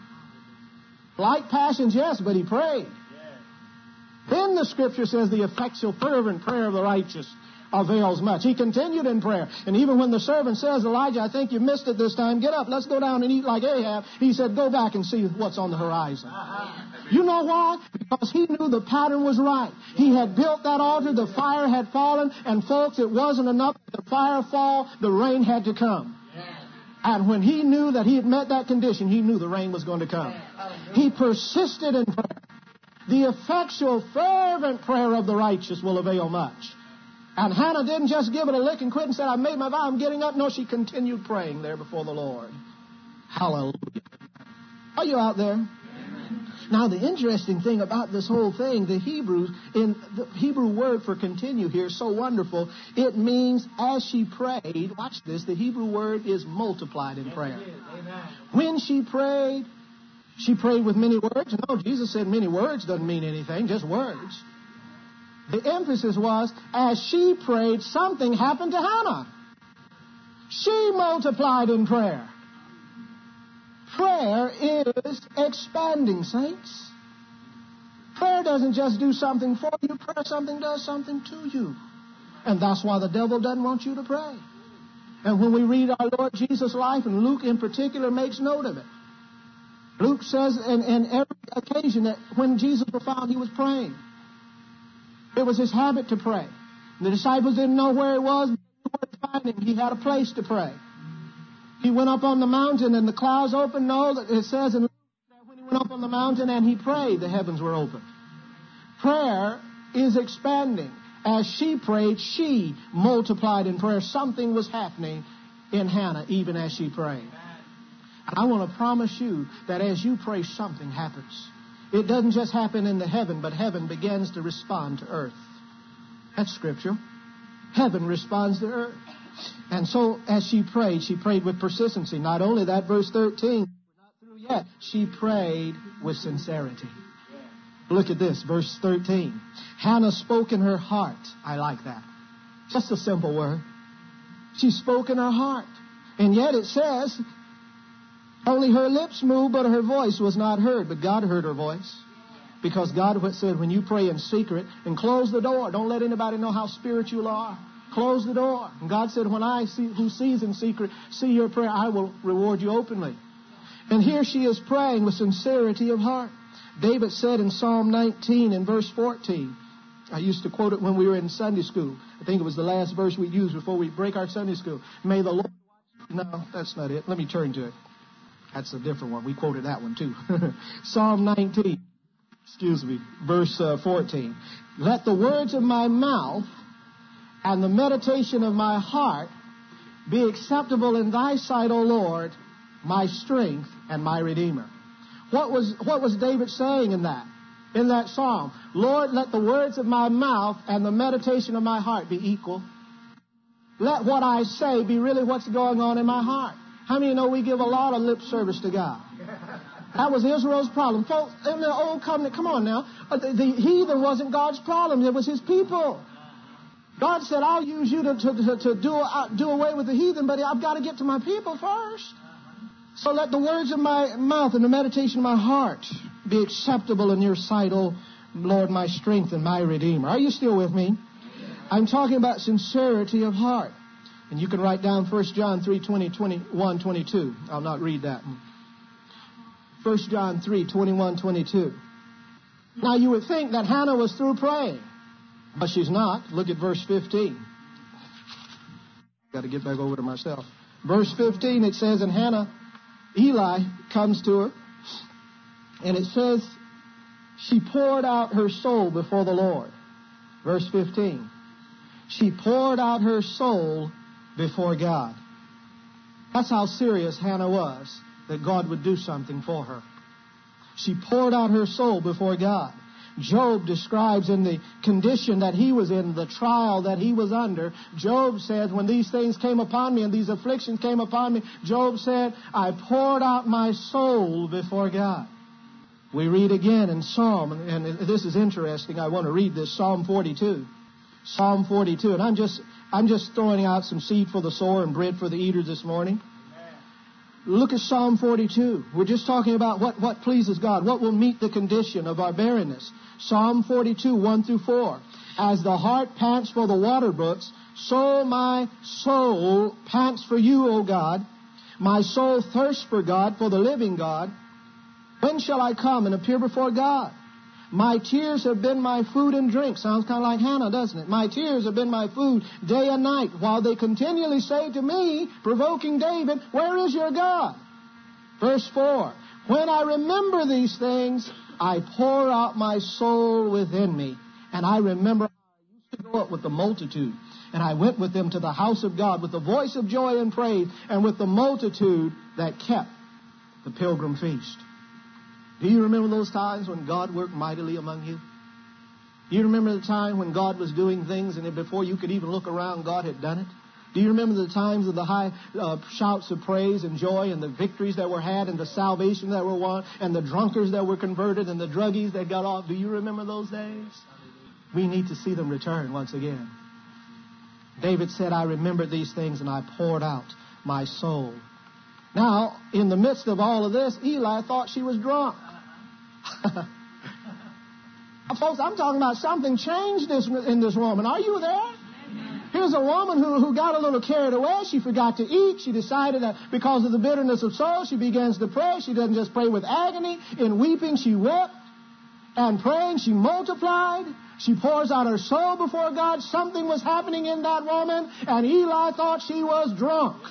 Like passions, yes, but he prayed. Yes. Then the Scripture says the effectual, fervent prayer of the righteous avails much. He continued in prayer. And even when the servant says, Elijah, I think you missed it this time. Get up, let's go down and eat like Ahab. He said, go back and see what's on the horizon. Uh-huh. You know why? Because he knew the pattern was right. He had built that altar, the fire had fallen, and folks, it wasn't enough. The fire fall, the rain had to come. And when he knew that he had met that condition, he knew the rain was going to come. He persisted in prayer. The effectual, fervent prayer of the righteous will avail much. And Hannah didn't just give it a lick and quit and said, I made my vow, I'm getting up. No, she continued praying there before the Lord. Hallelujah. Are you out there? Now, the interesting thing about this whole thing, the Hebrews, in the Hebrew word for continue here is so wonderful. It means as she prayed, watch this, the Hebrew word is multiplied in prayer. When she prayed, she prayed with many words. No, Jesus said many words doesn't mean anything, just words. The emphasis was, as she prayed, something happened to Hannah. She multiplied in prayer. Prayer is expanding, saints. Prayer doesn't just do something for you. Prayer something does something to you. And that's why the devil doesn't want you to pray. And when we read our Lord Jesus' life, and Luke in particular makes note of it. Luke says in, in every occasion that when Jesus was found, he was praying. It was his habit to pray. The disciples didn't know where he was, but they knew where to find him. He had a place to pray. He went up on the mountain and the clouds opened. No, it says in Luke that when he went up on the mountain and he prayed, the heavens were opened. Prayer is expanding. As she prayed, she multiplied in prayer. Something was happening in Hannah even as she prayed. And I want to promise you that as you pray, something happens. It doesn't just happen in the heaven, but heaven begins to respond to earth. That's Scripture. Heaven responds to earth. And so as she prayed, she prayed with persistency. Not only that, verse thirteen, we're not through yet. She prayed with sincerity. Look at this, verse thirteen. Hannah spoke in her heart. I like that. Just a simple word. She spoke in her heart. And yet it says, only her lips moved, but her voice was not heard. But God heard her voice. Because God said, when you pray in secret, and close the door. Don't let anybody know how spiritual you are. Close the door. And God said, when I see who sees in secret, see your prayer, I will reward you openly. And here she is praying with sincerity of heart. David said in Psalm nineteen in verse fourteen, I used to quote it when we were in Sunday school. I think it was the last verse we used before we break our Sunday school. May the Lord watch. No, that's not it. Let me turn to it. That's a different one. We quoted that one too. Psalm nineteen, excuse me, verse uh, fourteen. Let the words of my mouth and the meditation of my heart be acceptable in thy sight, O Lord, my strength and my Redeemer. What was, what was David saying in that? In that psalm? Lord, let the words of my mouth and the meditation of my heart be equal. Let what I say be really what's going on in my heart. How many know we give a lot of lip service to God? That was Israel's problem. Folks, in the old covenant, come on now, the, the heathen wasn't God's problem. It was his people. God said, I'll use you to, to, to, to do, uh, do away with the heathen, but I've got to get to my people first. So let the words of my mouth and the meditation of my heart be acceptable in your sight, O Lord, my strength and my Redeemer. Are you still with me? I'm talking about sincerity of heart. And you can write down First John three, twenty, twenty-one, twenty-two. I'll not read that. First John three, twenty-one, twenty-two. Now you would think that Hannah was through praying, but she's not. Look at verse fifteen. Got to get back over to myself. Verse fifteen, it says, and Hannah, Eli comes to her, and it says, she poured out her soul before the Lord. Verse fifteen. She poured out her soul before God. That's how serious Hannah was, that God would do something for her. She poured out her soul before God. Job describes in the condition that he was in, the trial that he was under. Job said, when these things came upon me and these afflictions came upon me, Job said, I poured out my soul before God. We read again in Psalm, and this is interesting. I want to read this, Psalm forty-two. Psalm forty-two. And I'm just I'm just throwing out some seed for the sower and bread for the eaters this morning. Look at Psalm forty-two. We're just talking about what, what pleases God, what will meet the condition of our barrenness. Psalm forty-two, one through four. As the heart pants for the water brooks, so my soul pants for you, O God. My soul thirsts for God, for the living God. When shall I come and appear before God? My tears have been my food and drink. Sounds kind of like Hannah, doesn't it? My tears have been my food day and night, while they continually say to me, provoking David, where is your God? Verse four. When I remember these things, I pour out my soul within me. And I remember how I used to go up with the multitude. And I went with them to the house of God with the voice of joy and praise, and with the multitude that kept the pilgrim feast. Do you remember those times when God worked mightily among you? Do you remember the time when God was doing things and before you could even look around, God had done it? Do you remember the times of the high uh, shouts of praise and joy and the victories that were had and the salvation that were won and the drunkards that were converted and the druggies that got off? Do you remember those days? We need to see them return once again. David said, I remembered these things and I poured out my soul. Now, in the midst of all of this, Eli thought she was drunk. Folks, I'm talking about something changed this, in this woman. Are you there? Here's a woman who, who got a little carried away. She forgot to eat. She decided that because of the bitterness of soul, she begins to pray. She doesn't just pray with agony. In weeping, she wept. And praying, she multiplied. She pours out her soul before God. Something was happening in that woman, and Eli thought she was drunk.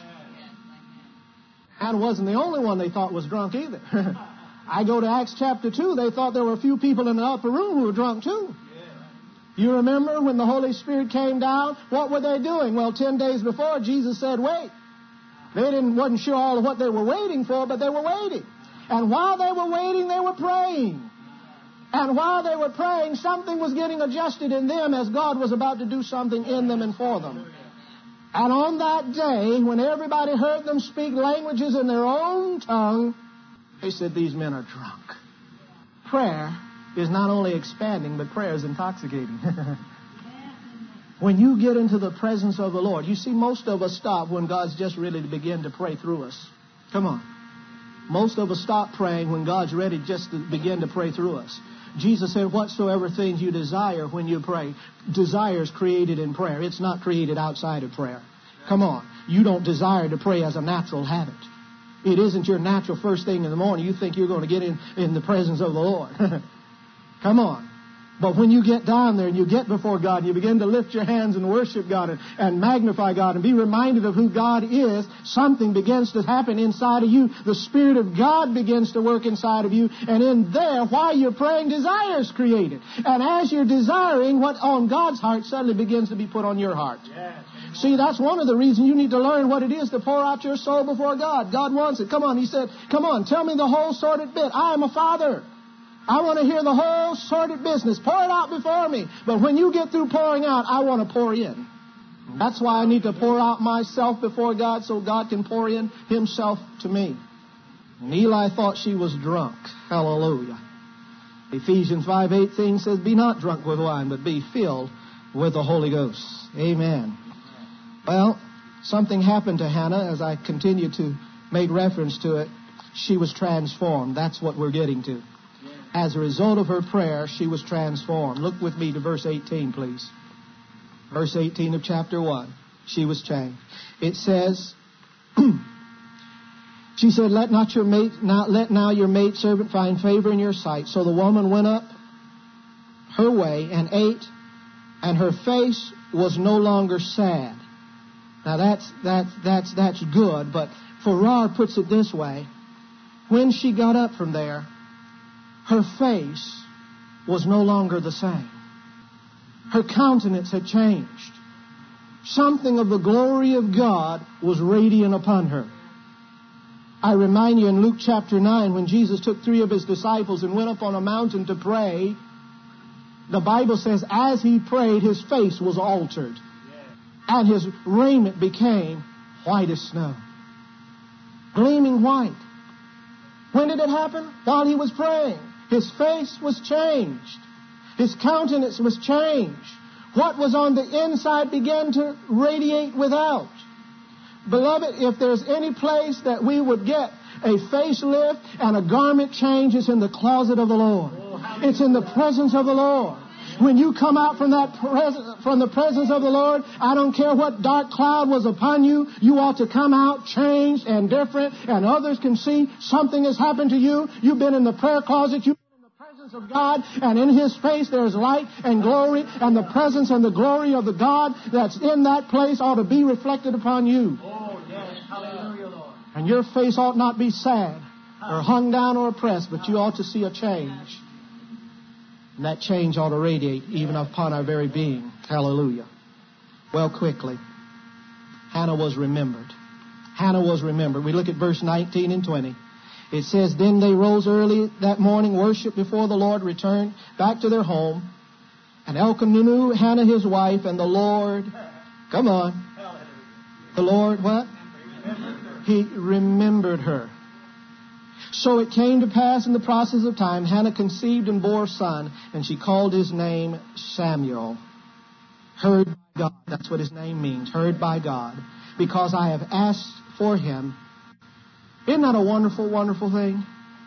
And wasn't the only one they thought was drunk either. I go to Acts chapter two. They thought there were a few people in the upper room who were drunk too. You remember when the Holy Spirit came down? What were they doing? Well, ten days before, Jesus said, wait. They didn't wasn't sure all of what they were waiting for, but they were waiting. And while they were waiting, they were praying. And while they were praying, something was getting adjusted in them as God was about to do something in them and for them. And on that day, when everybody heard them speak languages in their own tongue, they said, these men are drunk. Prayer is not only expanding, but prayer is intoxicating. When you get into the presence of the Lord, you see, most of us stop when God's just ready to begin to pray through us. Come on. Most of us stop praying when God's ready just to begin to pray through us. Jesus said, whatsoever things you desire when you pray, desire is created in prayer. It's not created outside of prayer. Come on. You don't desire to pray as a natural habit. It isn't your natural first thing in the morning. You think you're going to get in, in the presence of the Lord. Come on. But when you get down there and you get before God and you begin to lift your hands and worship God and, and magnify God and be reminded of who God is, something begins to happen inside of you. The Spirit of God begins to work inside of you. And in there, while you're praying, desire is created. And as you're desiring, what on God's heart suddenly begins to be put on your heart. Yes. See, that's one of the reasons you need to learn what it is to pour out your soul before God. God wants it. Come on, He said, come on, tell me the whole sordid bit. I am a father. I want to hear the whole sordid business. Pour it out before me. But when you get through pouring out, I want to pour in. That's why I need to pour out myself before God so God can pour in Himself to me. And Eli thought she was drunk. Hallelujah. Ephesians five eighteen says, be not drunk with wine, but be filled with the Holy Ghost. Amen. Well, something happened to Hannah as I continue to make reference to it. She was transformed. That's what we're getting to. As a result of her prayer, she was transformed. Look with me to verse eighteen, please. Verse eighteen of chapter one. She was changed. It says, she said, let not your maid, now, let now your maidservant find favor in your sight. So the woman went up her way and ate, and her face was no longer sad. Now that's that's that's that's good, but Farrar puts it this way: when she got up from there, her face was no longer the same. Her countenance had changed. Something of the glory of God was radiant upon her. I remind you in Luke chapter nine, when Jesus took three of his disciples and went up on a mountain to pray, the Bible says as he prayed, his face was altered. And his raiment became white as snow. Gleaming white. When did it happen? While he was praying. His face was changed. His countenance was changed. What was on the inside began to radiate without. Beloved, if there's any place that we would get a facelift and a garment change, it's in the closet of the Lord. It's in the presence of the Lord. When you come out from that pres- from the presence of the Lord, I don't care what dark cloud was upon you, you ought to come out changed and different, and others can see something has happened to you. You've been in the prayer closet, you've been in the presence of God, and in His face there is light and glory, and the presence and the glory of the God that's in that place ought to be reflected upon you. Oh, yes. Hallelujah, Lord. And your face ought not be sad or hung down or oppressed, but you ought to see a change. And that change ought to radiate even upon our very being. Hallelujah. Well, quickly. Hannah was remembered. Hannah was remembered. We look at verse nineteen and twenty. It says, then they rose early that morning, worshiped before the Lord, returned back to their home. And Elkanah knew Hannah his wife, and the Lord, come on. The Lord, what? He remembered her. So it came to pass in the process of time, Hannah conceived and bore a son, and she called his name Samuel. Heard by God. That's what his name means. Heard by God. Because I have asked for him. Isn't that a wonderful, wonderful thing?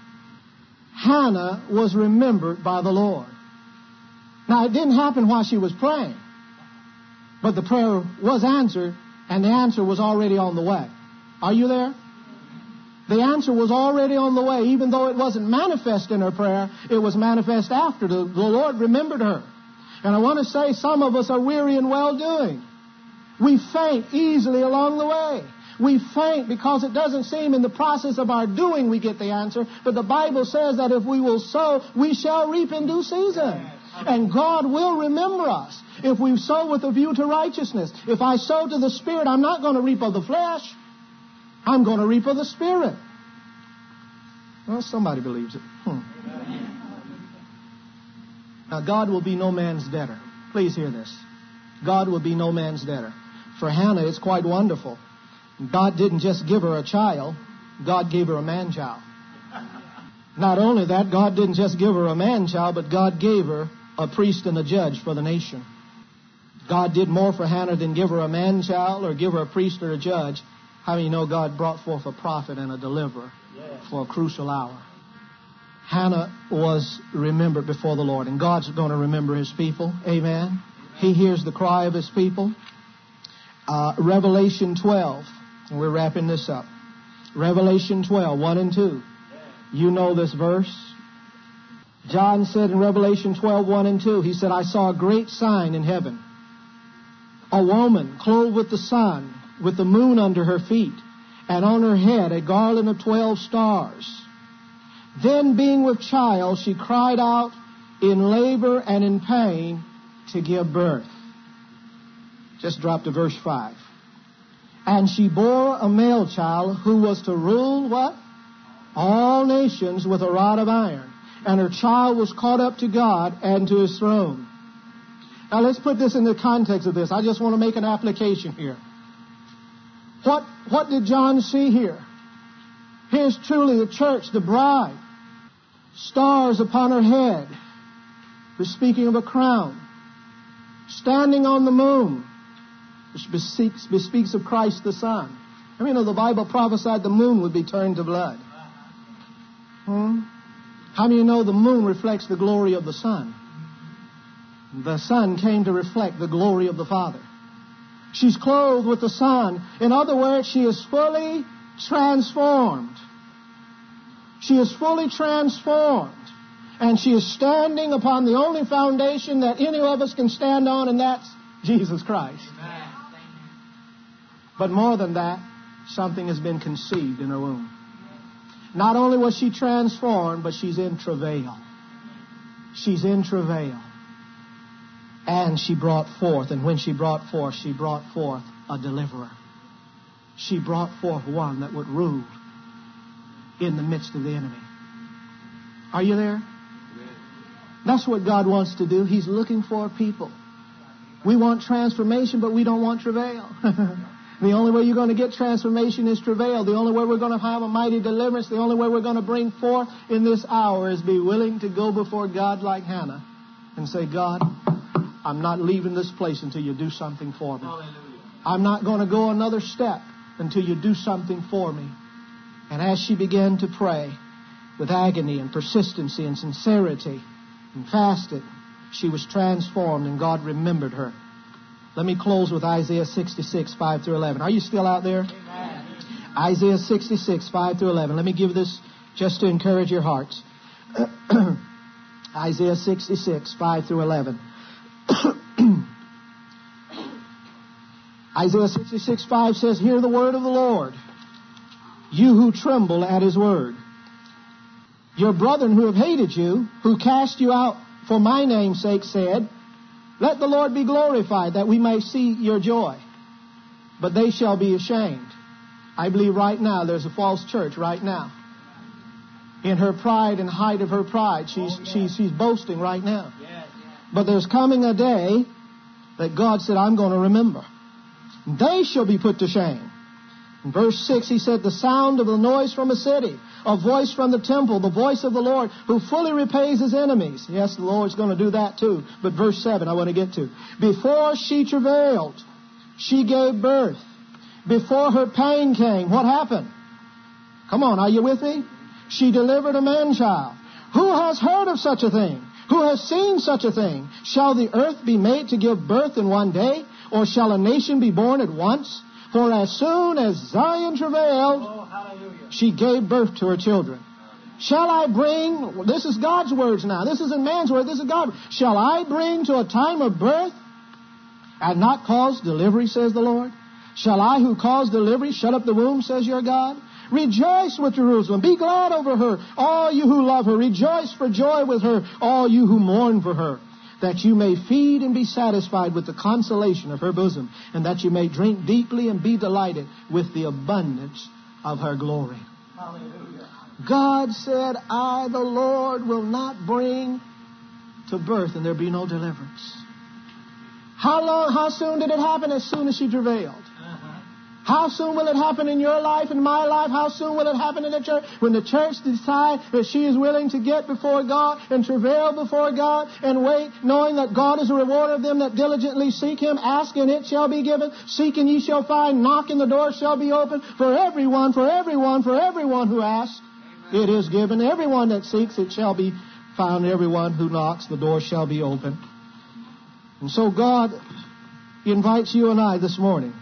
Hannah was remembered by the Lord. Now, it didn't happen while she was praying. But the prayer was answered, and the answer was already on the way. Are you there? The answer was already on the way. Even though it wasn't manifest in her prayer, it was manifest after. The, the Lord remembered her. And I want to say some of us are weary in well-doing. We faint easily along the way. We faint because it doesn't seem in the process of our doing we get the answer. But the Bible says that if we will sow, we shall reap in due season. And God will remember us if we sow with a view to righteousness. If I sow to the Spirit, I'm not going to reap of the flesh. I'm going to reap of the Spirit. Well, somebody believes it. Hmm. Now, God will be no man's debtor. Please hear this. God will be no man's debtor. For Hannah, it's quite wonderful. God didn't just give her a child. God gave her a man-child. Not only that, God didn't just give her a man-child, but God gave her a priest and a judge for the nation. God did more for Hannah than give her a man-child or give her a priest or a judge. How many know God brought forth a prophet and a deliverer for a crucial hour? Hannah was remembered before the Lord, and God's going to remember His people. Amen. He hears the cry of His people. Uh, Revelation twelve. And we're wrapping this up. Revelation twelve, one and two. You know this verse. John said in Revelation twelve, one and two, he said, I saw a great sign in heaven. A woman clothed with the sun, with the moon under her feet, and on her head a garland of twelve stars. Then, being with child, she cried out in labor and in pain to give birth. Just drop to verse five. And she bore a male child who was to rule what? All nations with a rod of iron. And her child was caught up to God and to His throne. Now let's put this in the context of this. I just want to make an application here. What, what did John see here? Here's truly the church, the bride. Stars upon her head. We're speaking of a crown. Standing on the moon. Which bespeaks, bespeaks of Christ the Son. I mean, you know, the Bible prophesied the moon would be turned to blood. Hmm? How many of you know the moon reflects the glory of the sun? The sun came to reflect the glory of the Father. She's clothed with the sun. In other words, she is fully transformed. She is fully transformed. And she is standing upon the only foundation that any of us can stand on, and that's Jesus Christ. Amen. But more than that, something has been conceived in her womb. Not only was she transformed, but she's in travail. She's in travail. And she brought forth, and when she brought forth, she brought forth a deliverer. She brought forth one that would rule in the midst of the enemy. Are you there? That's what God wants to do. He's looking for people. We want transformation, but we don't want travail. The only way you're going to get transformation is travail. The only way we're going to have a mighty deliverance, the only way we're going to bring forth in this hour is be willing to go before God like Hannah and say, God, I'm not leaving this place until you do something for me. I'm not going to go another step until you do something for me. And as she began to pray with agony and persistency and sincerity and fasted, she was transformed and God remembered her. Let me close with Isaiah sixty-six, five through eleven. Are you still out there? Amen. Isaiah sixty-six, five through eleven. Let me give this just to encourage your hearts. Isaiah sixty-six, five through eleven. Isaiah sixty-six, five says, hear the word of the Lord, you who tremble at his word. Your brethren who have hated you, who cast you out for my name's sake, said, let the Lord be glorified, that we may see your joy. But they shall be ashamed. I believe right now there's a false church right now. In her pride and height of her pride, she's, oh, yeah. she's, she's boasting right now. Yes, yes. But there's coming a day that God said, I'm going to remember. They shall be put to shame. In verse six, he said, the sound of the noise from a city, a voice from the temple, the voice of the Lord, who fully repays his enemies. Yes, the Lord's going to do that too. But verse seven, I want to get to. Before she travailed, she gave birth. Before her pain came, what happened? Come on, are you with me? She delivered a man-child. Who has heard of such a thing? Who has seen such a thing? Shall the earth be made to give birth in one day? Or shall a nation be born at once? For as soon as Zion travailed, oh, she gave birth to her children. Shall I bring, this is God's words now. This isn't man's word, this is God. Shall I bring to a time of birth and not cause delivery, says the Lord? Shall I who cause delivery shut up the womb, says your God? Rejoice with Jerusalem. Be glad over her, all you who love her. Rejoice for joy with her, all you who mourn for her. That you may feed and be satisfied with the consolation of her bosom, and that you may drink deeply and be delighted with the abundance of her glory. Hallelujah. God said, I, the Lord, will not bring to birth, and there be no deliverance. How long, how soon did it happen? As soon as she travailed. How soon will it happen in your life, in my life? How soon will it happen in the church? When the church decides that she is willing to get before God and travail before God and wait, knowing that God is a rewarder of them that diligently seek Him. Ask and it shall be given. Seek and ye shall find. Knock and the door shall be opened. For everyone, for everyone, for everyone who asks, Amen. It is given. Everyone that seeks, it shall be found. Everyone who knocks, the door shall be opened. And so God invites you and I this morning,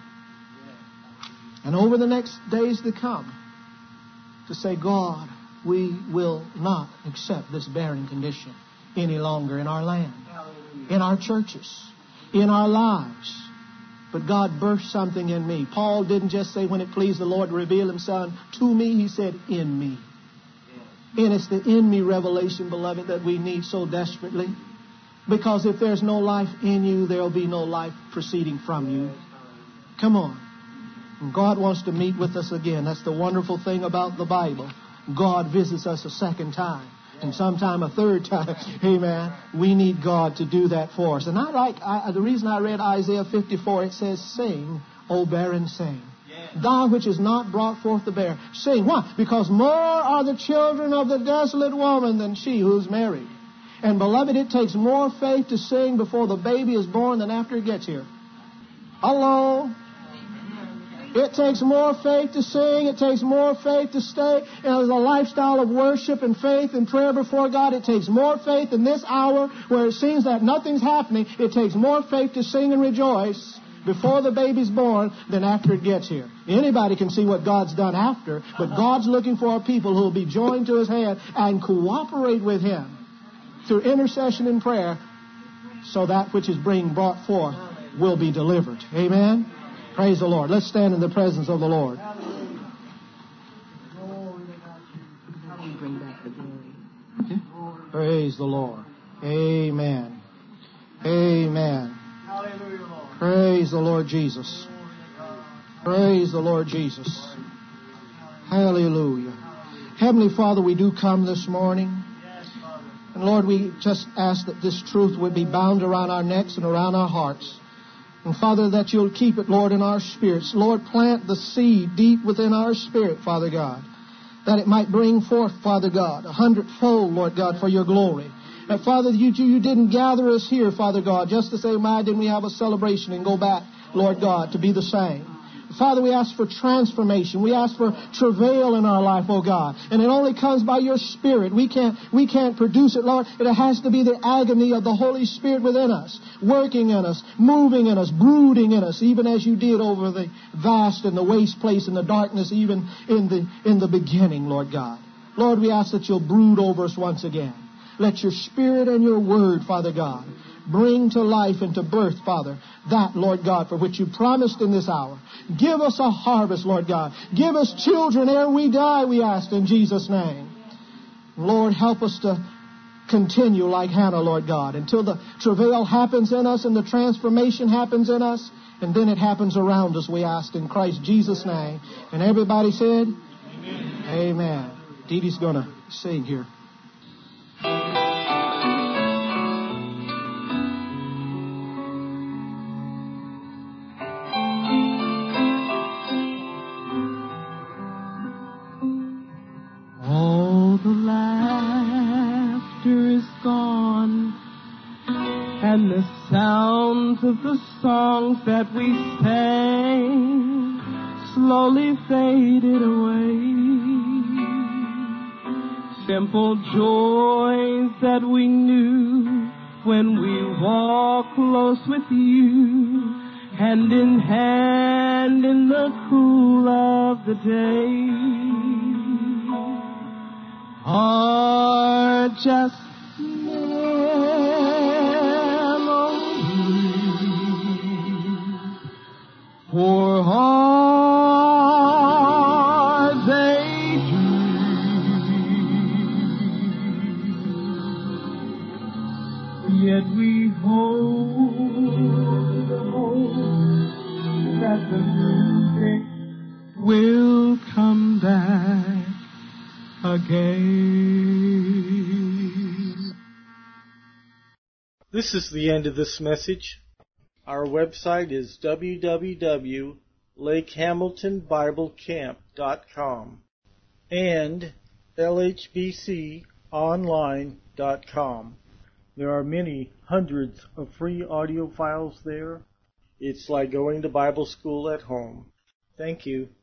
and over the next days to come, to say, God, we will not accept this barren condition any longer in our land, in our churches, in our lives. But God birthed something in me. Paul didn't just say, when it pleased the Lord to reveal Himself to me, he said, in me. And it's the in me revelation, beloved, that we need so desperately. Because if there's no life in you, there'll be no life proceeding from you. Come on. God wants to meet with us again. That's the wonderful thing about the Bible. God visits us a second time, and sometime a third time. Amen. We need God to do that for us. And I like I, the reason I read Isaiah fifty-four. It says, "Sing, O barren, sing. Thou which is not brought forth to bear, sing." Why? Because more are the children of the desolate woman than she who is married. And beloved, it takes more faith to sing before the baby is born than after it gets here. Hello. It takes more faith to sing. It takes more faith to stay in a lifestyle of worship and faith and prayer before God. It takes more faith in this hour where it seems that nothing's happening. It takes more faith to sing and rejoice before the baby's born than after it gets here. Anybody can see what God's done after, but God's looking for a people who will be joined to His hand and cooperate with Him through intercession and prayer, so that which is being brought forth will be delivered. Amen? Praise the Lord. Let's stand in the presence of the Lord. Okay. Praise the Lord. Amen. Amen. Praise the Lord Jesus. Praise the Lord Jesus. Hallelujah. Heavenly Father, we do come this morning. And Lord, we just ask that this truth would be bound around our necks and around our hearts. And Father, that You'll keep it, Lord, in our spirits. Lord, plant the seed deep within our spirit, Father God, that it might bring forth, Father God, a hundredfold, Lord God, for Your glory. That, Father, you, you didn't gather us here, Father God, just to say, why didn't we have a celebration and go back, Lord God, to be the same. Father, we ask for transformation. We ask for travail in our life, oh God. And it only comes by Your Spirit. We can't, we can't produce it, Lord. It has to be the agony of the Holy Spirit within us, working in us, moving in us, brooding in us, even as You did over the vast and the waste place and the darkness, even in the, in the beginning, Lord God. Lord, we ask that You'll brood over us once again. Let Your Spirit and Your Word, Father God, bring to life and to birth, Father, that, Lord God, for which You promised in this hour. Give us a harvest, Lord God. Give us children ere we die, we ask in Jesus' name. Lord, help us to continue like Hannah, Lord God, until the travail happens in us and the transformation happens in us, and then it happens around us, we ask in Christ Jesus' name. And everybody said, Amen. Amen. Dee Dee's going to sing here. All the laughter is gone, and the sounds of the songs that we sang slowly faded away. Simple joys that we knew when we walked close with You, hand in hand in the cool of the day, are just memories. For are they dreams? Yet we hold the hope that the music will come back again. This is the end of this message. Our website is w w w dot lake hamilton bible camp dot com and l h b c online dot com. There are many hundreds of free audio files there. It's like going to Bible school at home. Thank you.